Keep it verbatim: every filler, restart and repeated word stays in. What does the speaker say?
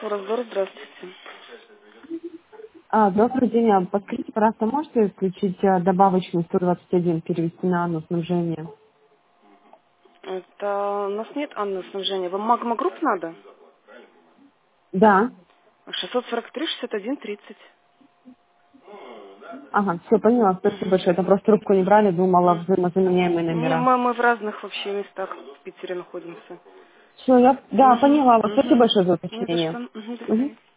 Разбор, здравствуйте. А, добрый день. А Подскажите, пожалуйста, можете включить а, добавочный сто двадцать один, перевести на Анну снабжение? Это у нас нет Анны снабжения. Вам Магма Групп надо? Да. шестьсот сорок три шестьдесят один тридцать. Ага, все, поняла. Спасибо Угу. большое. Это просто трубку не брали, думала, Угу. взаимозаменяемые Не, номера. мы, мы в разных вообще местах в Питере находимся. Все, я, да, Угу. поняла вас. Спасибо Угу. большое за Не за уточнение. что. Угу. До Мгм. свидания.